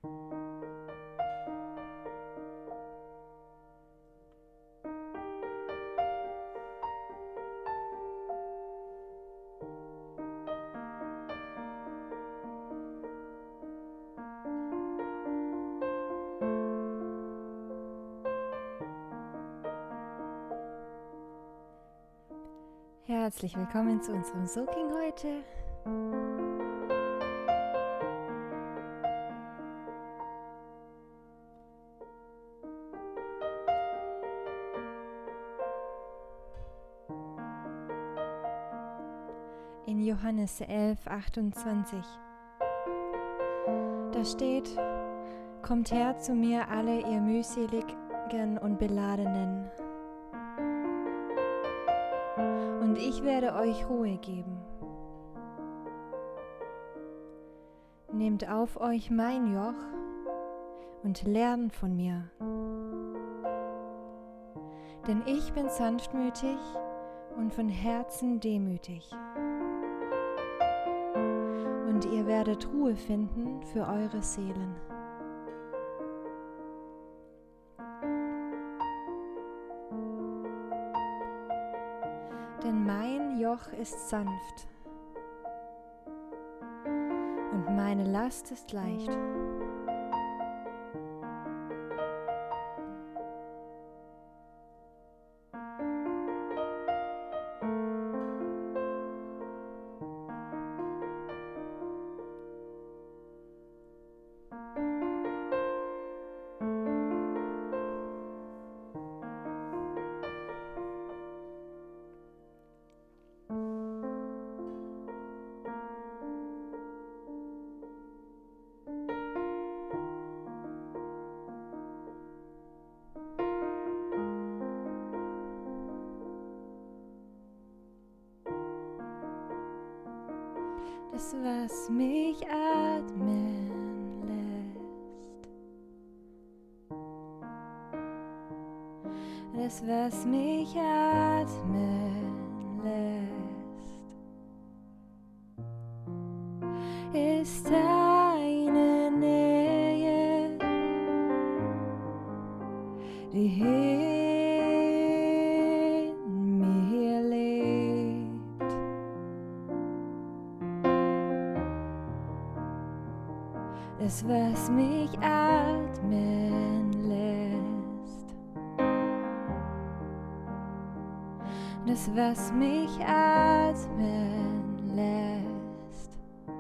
Herzlich willkommen zu unserem Soaking heute. In Johannes 11,28. Da steht: Kommt her zu mir, alle ihr mühseligen und Beladenen, und ich werde euch Ruhe geben. Nehmt auf euch mein Joch und lernt von mir, denn ich bin sanftmütig und von Herzen demütig, und ihr werdet Ruhe finden für eure Seelen. Denn mein Joch ist sanft und meine Last ist leicht. Das, was mich atmen lässt, das, was mich atmen lässt, ist deine Nähe, die in mir lebt. Das, was mich atmen lässt, das, was mich atmen lässt,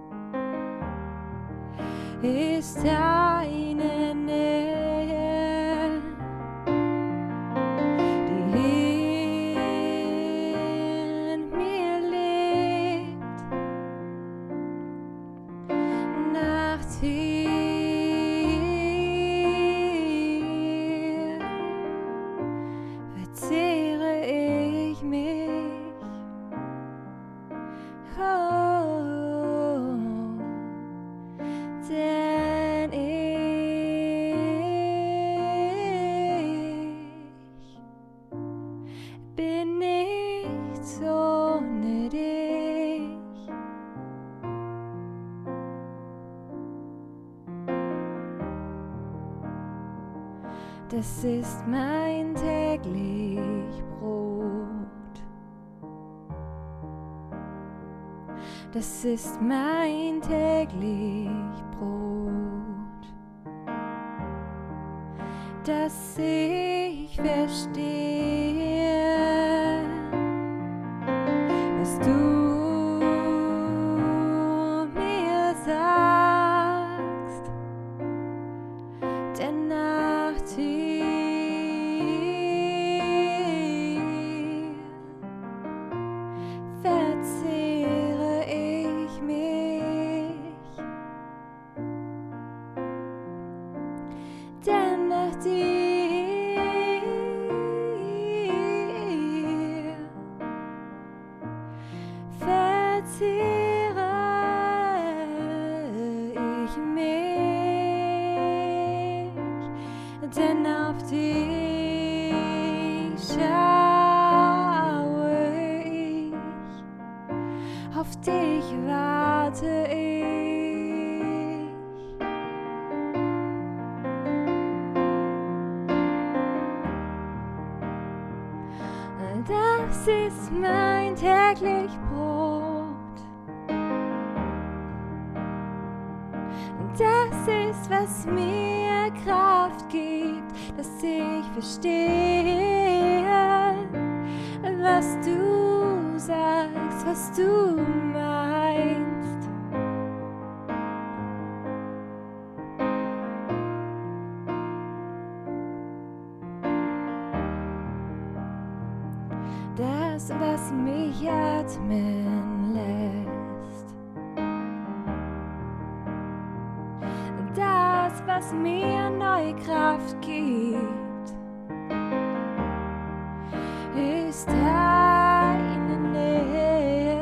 ist deine Nähe, die in mir lebt. Nach dir verzehre ich mich, denn ich bin nichts ohne dich. Das ist mein täglich Brot. Das ist mein täglich Brot, dass ich verstehe, was du mir sagst, denn nach dir verzehre ich mich, denn nach dir verzehre ich mich, denn auf dich schaue ich, auf dich warte ich. Das ist mein täglich Brot. Das ist, was mir Kraft gibt, dass ich verstehe, was du sagst, was du meinst. Das, was mich atmen lässt. Das, was mir neue Kraft gibt, ist deine Nähe,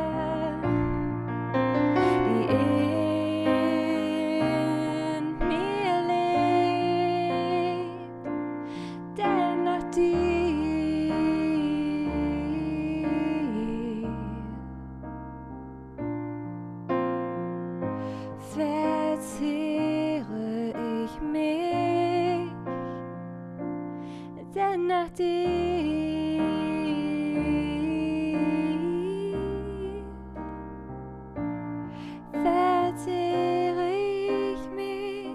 die in mir lebt, denn nach dir verzehre ich mich, denn nach dir verzehre ich mich.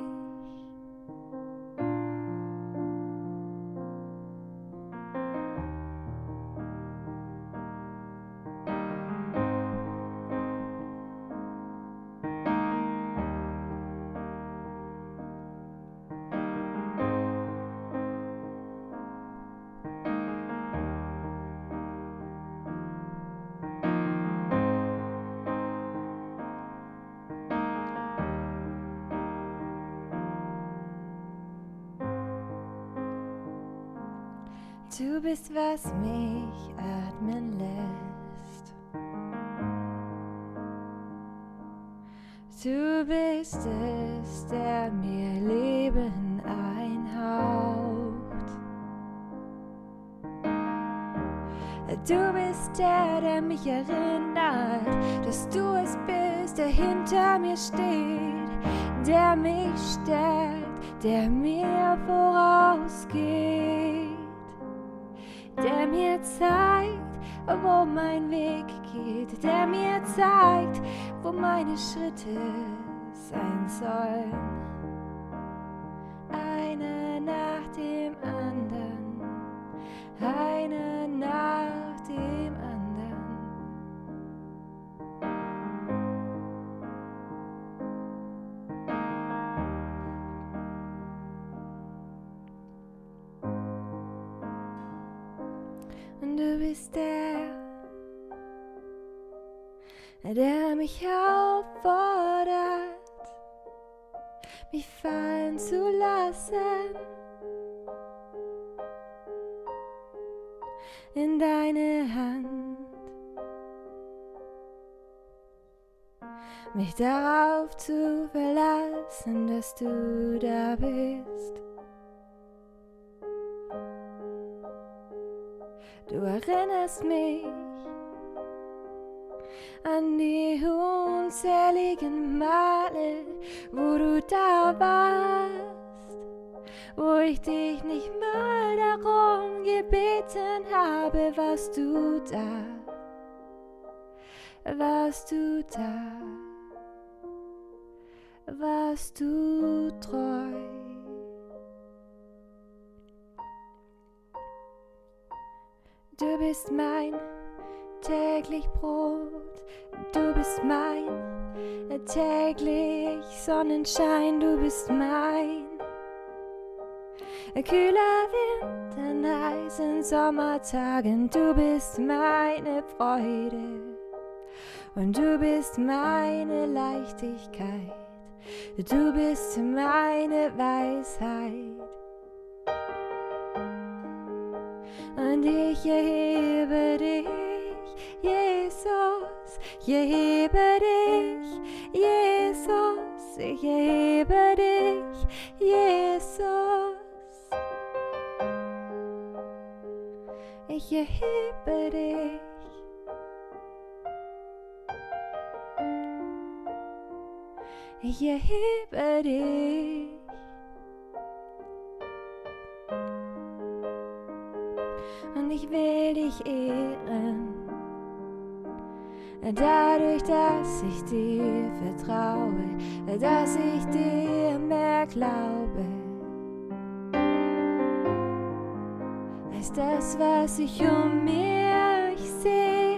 Du bist, was mich atmen lässt. Du bist es, der mir Leben einhaucht. Du bist der mich erinnert, dass du es bist, der hinter mir steht, der mich stärkt, der mir vorausgeht, der mir zeigt, wo mein Weg geht, der mir zeigt, wo meine Schritte sein sollen. Eine nach dem anderen, eine nach dem anderen. Und du bist der mich auffordert, mich fallen zu lassen in deine Hand, mich darauf zu verlassen, dass du da bist. Du erinnerst mich an die unzähligen Male, wo du da warst, wo ich dich nicht mal darum gebeten habe, warst du da, warst du da, warst du treu. Du bist mein täglich Brot, du bist mein täglich Sonnenschein, du bist mein kühler Wind an heißen Sommertagen, du bist meine Freude und du bist meine Leichtigkeit, du bist meine Weisheit. Und ich erhebe dich, Jesus, ich erhebe dich, Jesus, ich erhebe dich, Jesus. Ich erhebe dich. Ich erhebe dich. Und ich will dich ehren. Dadurch, dass ich dir vertraue, dass ich dir mehr glaube, als das, was ich um mich sehe.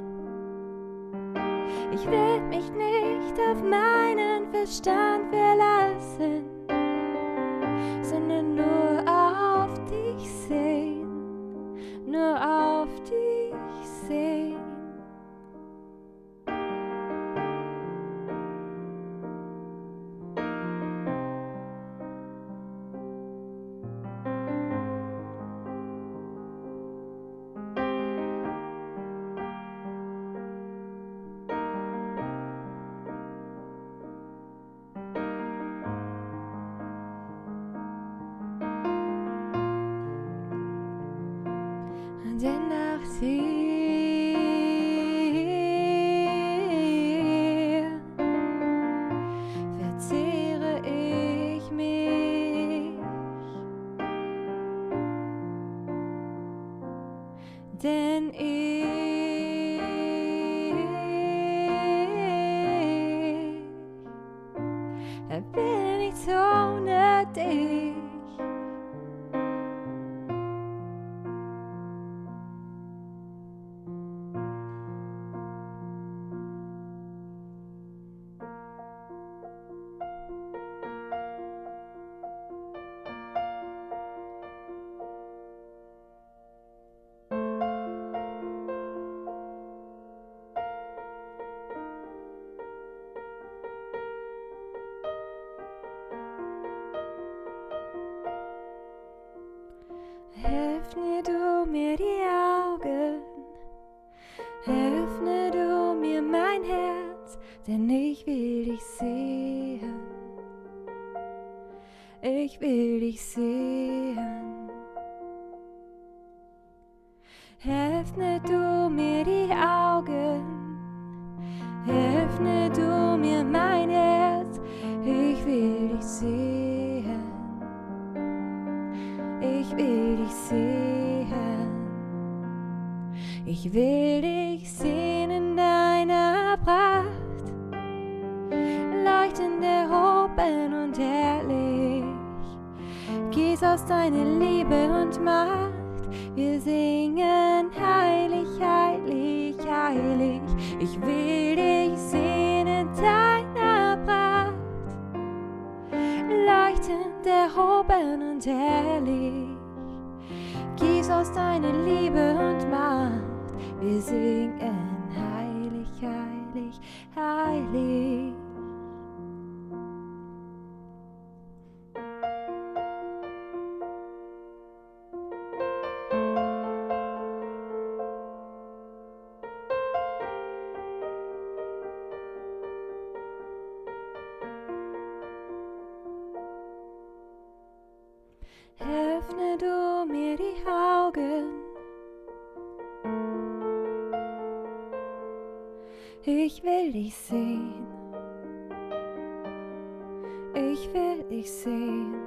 Ich will mich nicht auf meinen Verstand verlassen, sondern nur auf dich sehen, nur auf dich sehen. Denn nach dir verzehre ich mich, denn ich bin nichts ohne dich. Öffne du mir die Augen, öffne du mir mein Herz, denn ich will dich sehen, ich will dich sehen. Öffne du mir die Augen, öffne du mir mein Herz, ich will dich sehen, ich will dich sehen. Ich will dich sehen in deiner Pracht, leuchtend erhoben und herrlich. Gieß aus deiner Liebe und Macht, wir singen heilig, heilig, heilig. Ich will dich sehen in deiner Pracht, leuchtend erhoben und herrlich. Gieß aus deiner Liebe und Macht, wir singen heilig, heilig, heilig. Öffne du mir die Augen, ich will dich sehen, ich will dich sehen.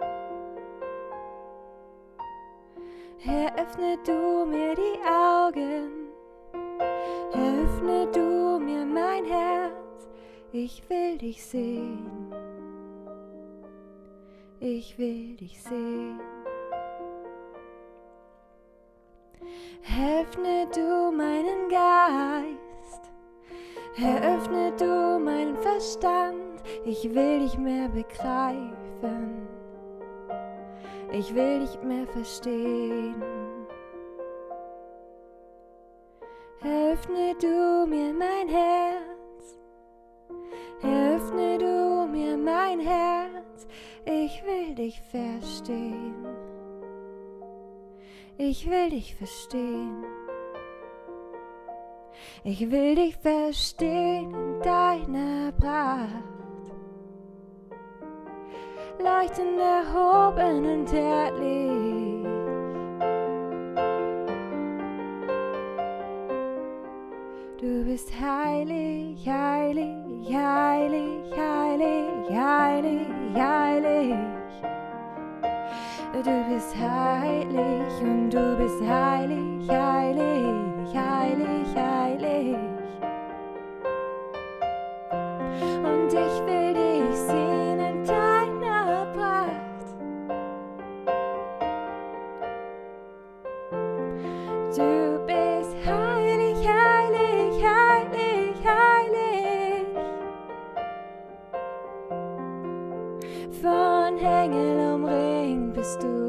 Öffne du mir die Augen, öffne du mir mein Herz, ich will dich sehen, ich will dich sehen. Öffne du meinen Geist, eröffne du meinen Verstand, ich will dich mehr begreifen, ich will dich mehr verstehen. Öffne du mir mein Herz, öffne du mir mein Herz, ich will dich verstehen, ich will dich verstehen. Ich will dich verstehen in deiner Pracht, leuchtend erhoben und herrlich. Du bist heilig, heilig, heilig, heilig, heilig, heilig. Du bist heilig und du bist heilig, heilig, heilig, heilig. Und ich will dich sehen in deiner Pracht. Du bist heilig, heilig, heilig, heilig. Von Engel umringt bist du.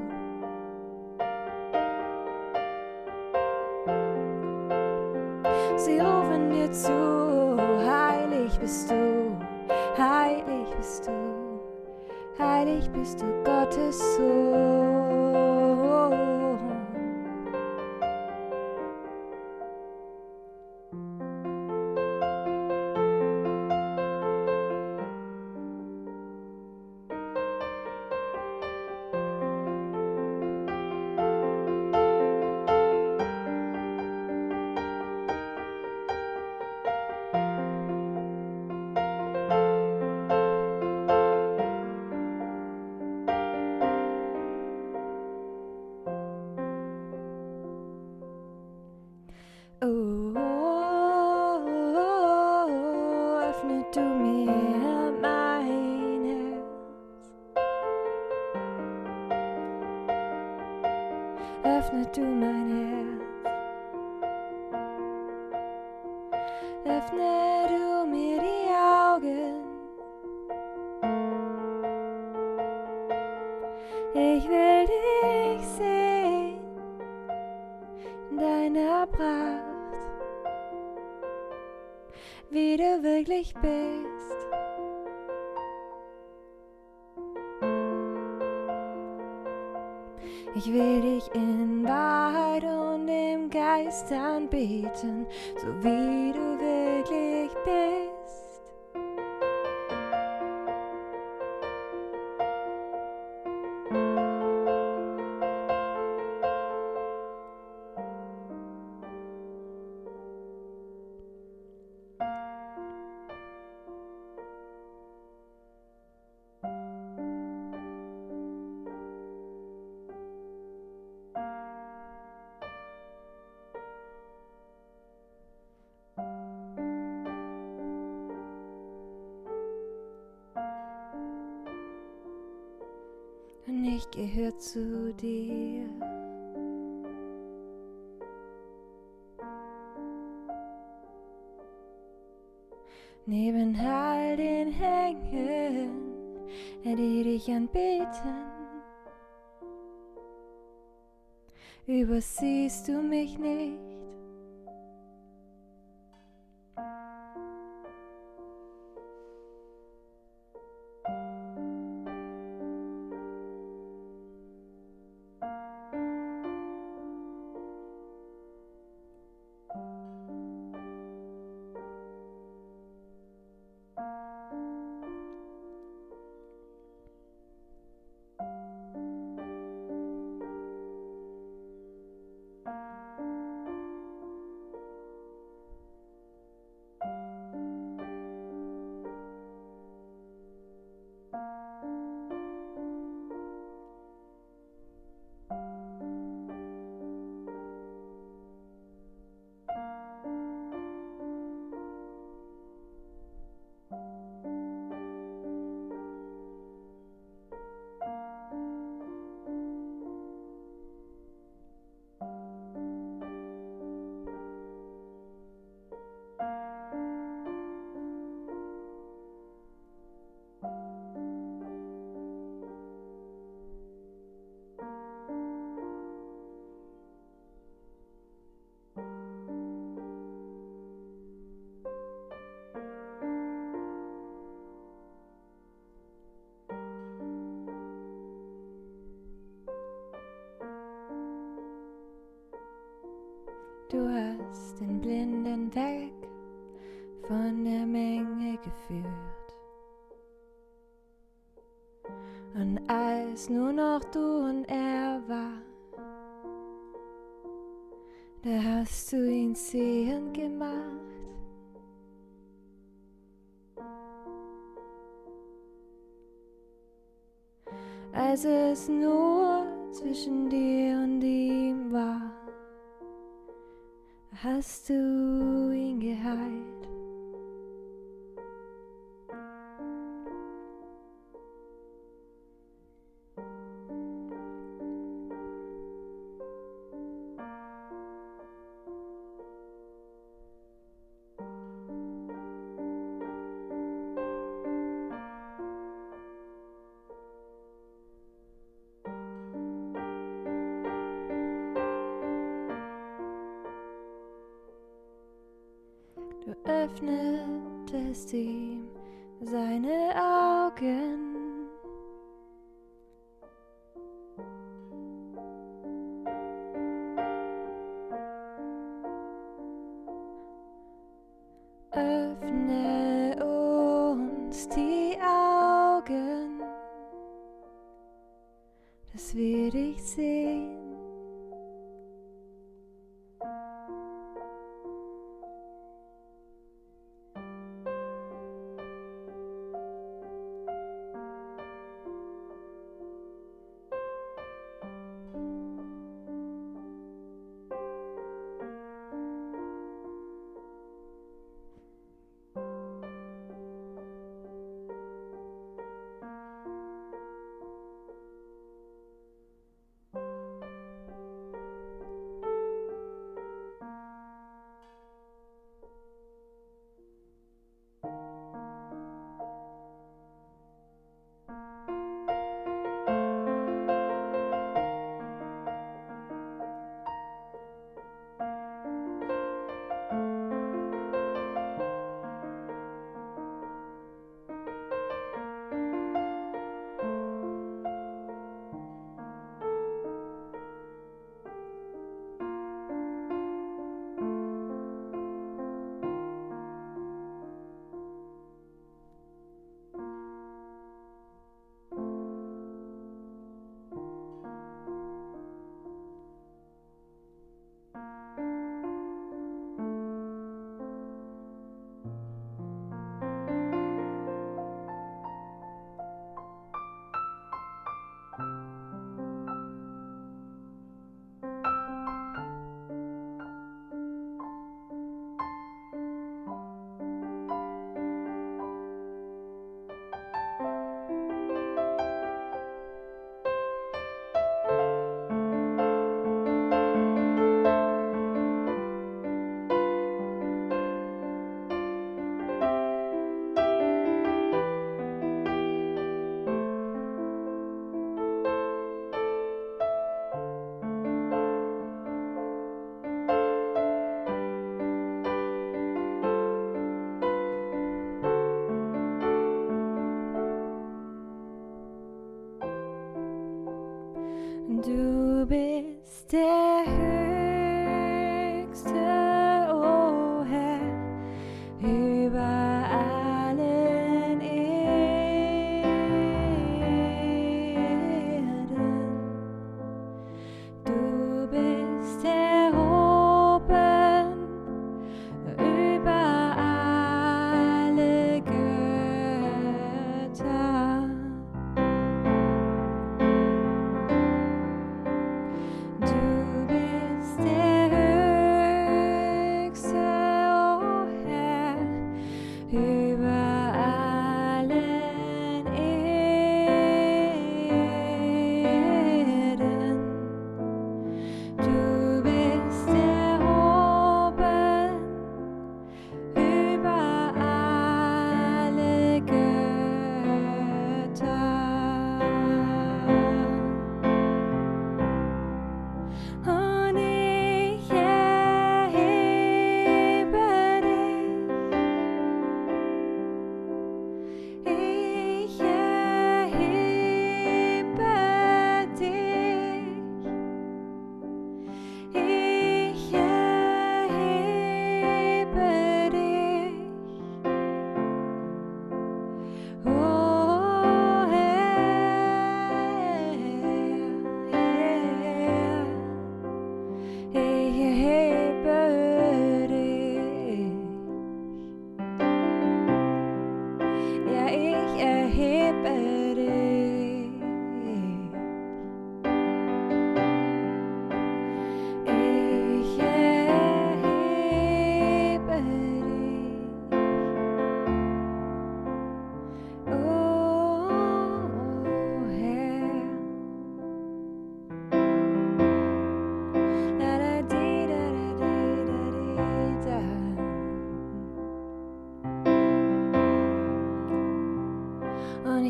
Sie rufen dir zu, heilig bist du, heilig bist du, heilig bist du, Gottes Sohn. Öffne du mir mein Herz. Öffne du mein Herz. Öffne du mir die Augen. Ich will dich sehen in deiner Pracht, wie du wirklich bist. Ich will dich in Wahrheit und im Geist anbeten, so wie du wirklich bist. Und ich gehöre zu dir. Neben all den Engeln, die dich anbeten, übersiehst du mich nicht. Du hast den Blinden weg von der Menge geführt. Und als nur noch du und er war, da hast du ihn sehend gemacht. dass es nur zwischen dir und ihm war, hast du ihn geheilt. Du öffnetest ihm seine Augen. Öffne uns die Augen, dass wir dich sehen. Du bist der Höchste, o Herr, über allen Erden. Du bist erhoben über alle Götter. Du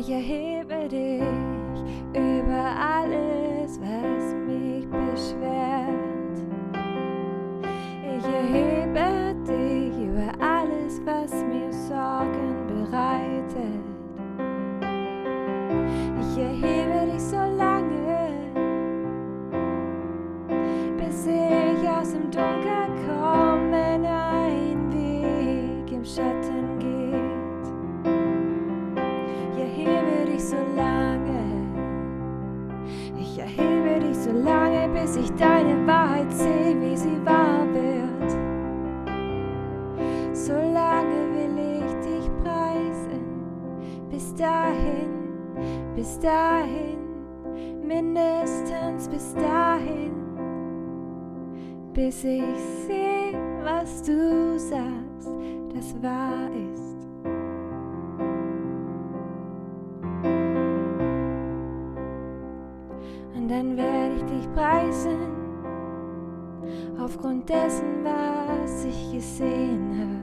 Ich erhebe dich über alles, was mich beschwert. Ich erhebe dich über alles, was mir Sorgen bereitet. Ich erhebe dich so lange, bis ich aus dem Dunkel komme, wenn ein Weg im Schatten geht. Ich erhebe dich so lange, ich erhebe dich so lange, bis ich deine Wahrheit sehe, wie sie wahr wird. So lange will ich dich preisen, bis dahin, mindestens bis dahin, bis ich sehe, was du sagst, das wahr ist. Und dann werde ich dich preisen, aufgrund dessen, was ich gesehen habe.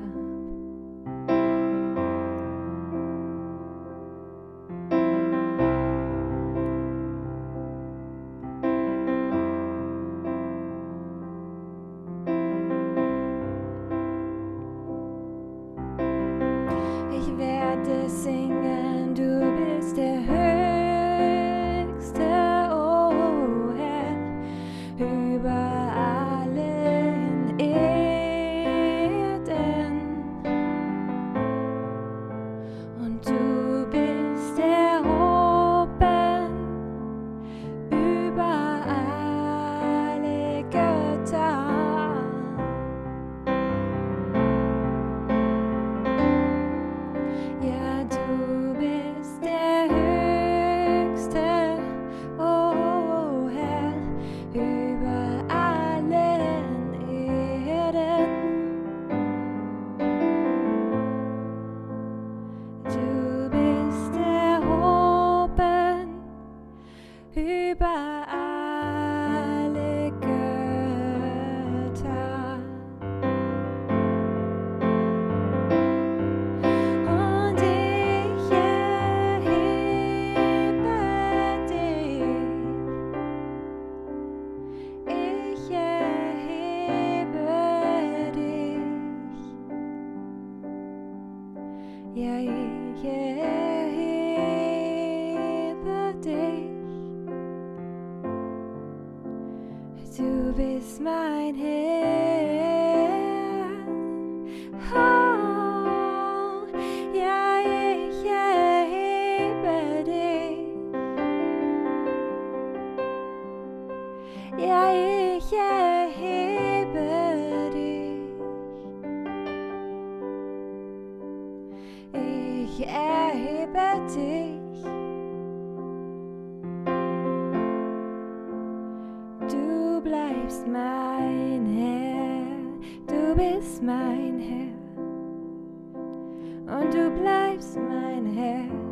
Ich werde singen, du bist der Höchste, oh Herr, über allen Erden. Und du bist erhoben über alle Götter. Ja, du bist der Höchste, oh Herr, über allen Erden. Du bist erhoben über alle Götter. Und ich erhebe dich, ich erhebe dich, ja, ich erhebe dich. Du bist mein Herr, oh, ja, ich erhebe dich, ja, ich erhebe dich, ich erhebe dich. Du bleibst mein Herr, du bist mein Herr, und du bleibst mein Herr.